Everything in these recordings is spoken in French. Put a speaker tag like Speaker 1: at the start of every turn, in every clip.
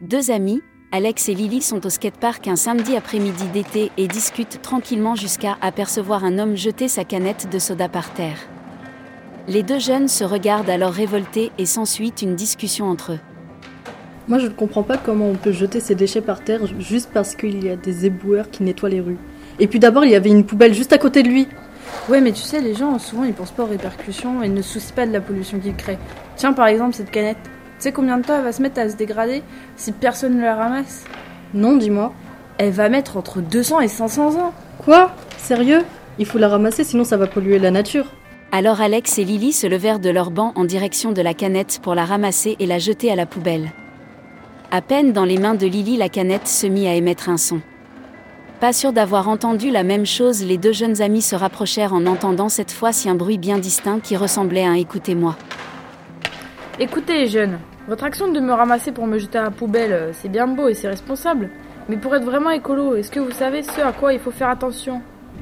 Speaker 1: Deux amis, Alex et Lily sont au skatepark un samedi après-midi d'été et discutent tranquillement jusqu'à apercevoir un homme jeter sa canette de soda par terre. Les deux jeunes se regardent alors révoltés et s'ensuit une discussion entre eux.
Speaker 2: Moi je ne comprends pas comment on peut jeter ses déchets par terre juste parce qu'il y a des éboueurs qui nettoient les rues. Et puis d'abord il y avait une poubelle juste à côté de lui.
Speaker 3: Ouais, mais tu sais, les gens souvent ils pensent pas aux répercussions et ne se soucient pas de la pollution qu'ils créent. Tiens par exemple cette canette. Tu sais combien de temps elle va se mettre à se dégrader si personne ne la ramasse?
Speaker 2: Non, dis-moi.
Speaker 3: Elle va mettre entre 200 et 500 ans.
Speaker 2: Quoi? Sérieux? Il faut la ramasser sinon ça va polluer la nature.
Speaker 1: Alors Alex et Lily se levèrent de leur banc en direction de la canette pour la ramasser et la jeter à la poubelle. À peine dans les mains de Lily, la canette se mit à émettre un son. Pas sûr d'avoir entendu la même chose, les deux jeunes amis se rapprochèrent en entendant cette fois-ci un bruit bien distinct qui ressemblait à un « écoutez-moi ».
Speaker 3: Écoutez les jeunes, votre action de me ramasser pour me jeter à la poubelle, c'est bien beau et c'est responsable. Mais pour être vraiment écolo, est-ce que vous savez ce à quoi il faut faire attention?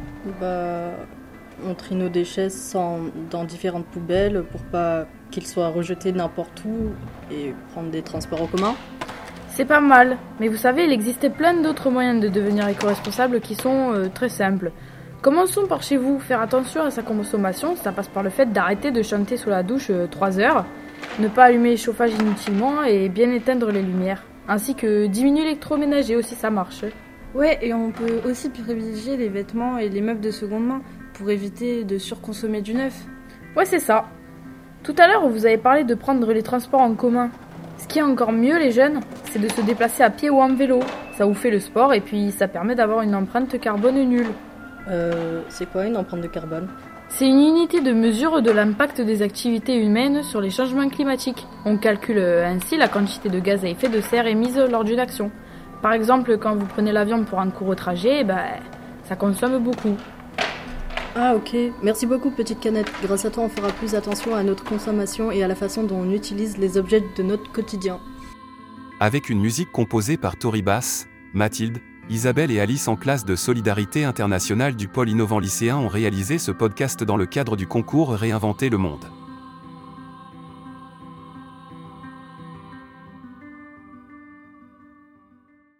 Speaker 2: On trie nos déchets dans différentes poubelles pour pas qu'ils soient rejetés n'importe où et prendre des transports en commun.
Speaker 3: C'est pas mal, mais vous savez, il existait plein d'autres moyens de devenir éco-responsable qui sont très simples. Commençons par chez vous, faire attention à sa consommation, ça passe par le fait d'arrêter de chanter sous la douche 3 heures, ne pas allumer le chauffage inutilement et bien éteindre les lumières, ainsi que diminuer l'électroménager aussi, ça marche. Ouais, et on peut aussi privilégier les vêtements et les meubles de seconde main pour éviter de surconsommer du neuf. Ouais, c'est ça. Tout à l'heure, vous avez parlé de prendre les transports en commun. Ce qui est encore mieux, les jeunes, c'est de se déplacer à pied ou en vélo. Ça vous fait le sport et puis ça permet d'avoir une empreinte carbone nulle.
Speaker 2: C'est quoi une empreinte de carbone?
Speaker 3: C'est une unité de mesure de l'impact des activités humaines sur les changements climatiques. On calcule ainsi la quantité de gaz à effet de serre émise lors d'une action. Par exemple, quand vous prenez l'avion pour un court trajet, ça consomme beaucoup.
Speaker 2: Ah ok, merci beaucoup petite canette. Grâce à toi on fera plus attention à notre consommation et à la façon dont on utilise les objets de notre quotidien.
Speaker 4: Avec une musique composée par Tori Bass, Mathilde, Isabelle et Alice en classe de solidarité internationale du pôle innovant lycéen ont réalisé ce podcast dans le cadre du concours Réinventer le monde.